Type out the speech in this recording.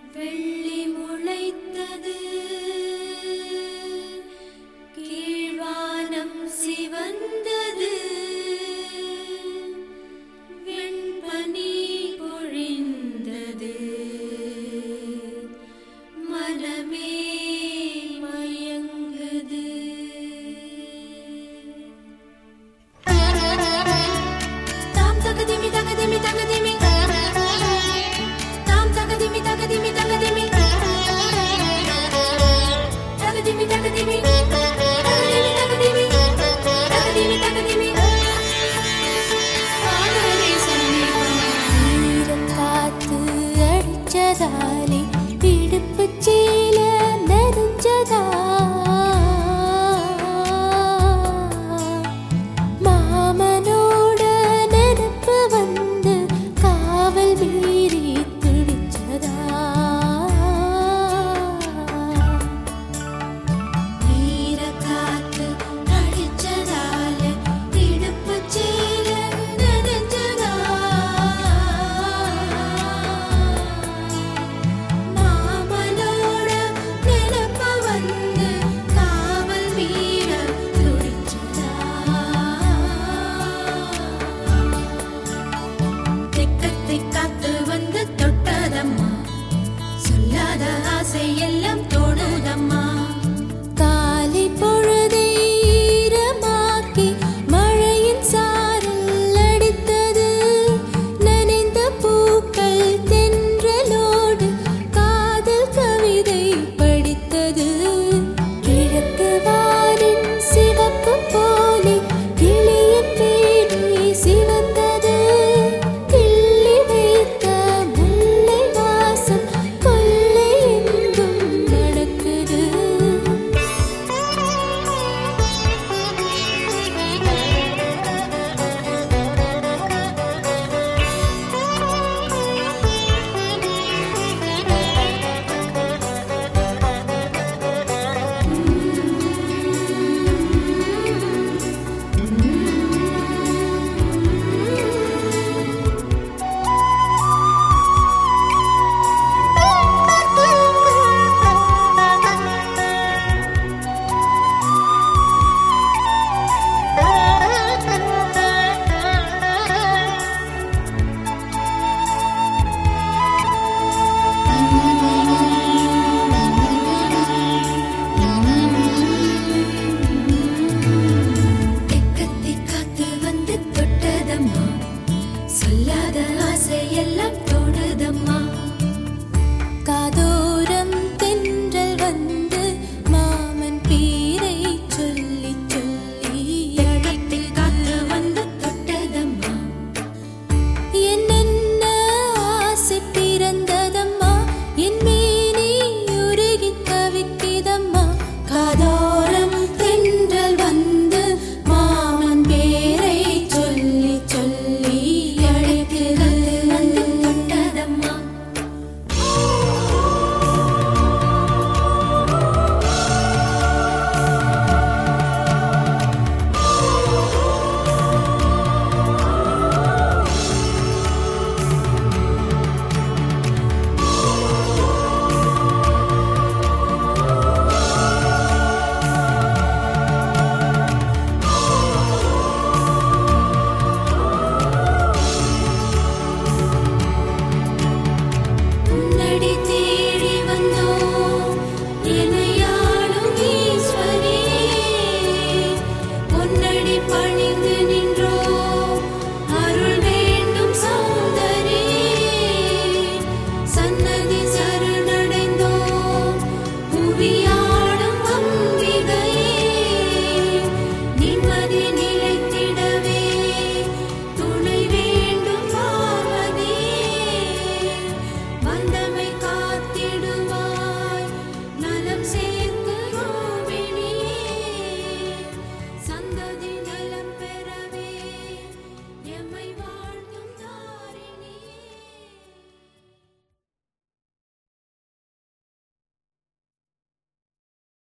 வெள்ளி முளைத்தது கீழ்வானம் சிவந்தது வெண்பனி பொழிந்தது மனமே மயங்குது தாம் தகதிமி தகதிமி தகதிமி தாம் தகதிமி தகதிமி தகதிமி தகதிமி தகதிமி தகதிமி தகதிமி தகதிமி தகதிமி ஆனரே சமீபம் காத்து அடிச்சதாலே இடுப்பு சீல நெருஞ்சதா மாமனோட நெருப்பு வந்து காவல் மீறி துடிச்சதா ஈர காத்து அடிச்சதால இடுப்பு சீல நெருஞ்சதா மாமனோட நெருப்பு வந்து காவல் மீற துடிச்சதா தெக்கத்தை காத்து வந்து தொட்டதம்மா சொல்லாத ஆசை எல்லாம் தோணுதம்மா காலை பொழுதை ஈரமாக்கி மழையின் சாரல் அடித்தது நனைந்த பூக்கள் தென்றலோடு காதல் கவிதை படித்தது கிழக்கு வானின் சிவப்பு போலே கிளியின் மேனி சிவந்தது கிள்ளி வைத்த முல்லை வாசம் கொல்லை எங்கும் நடக்குது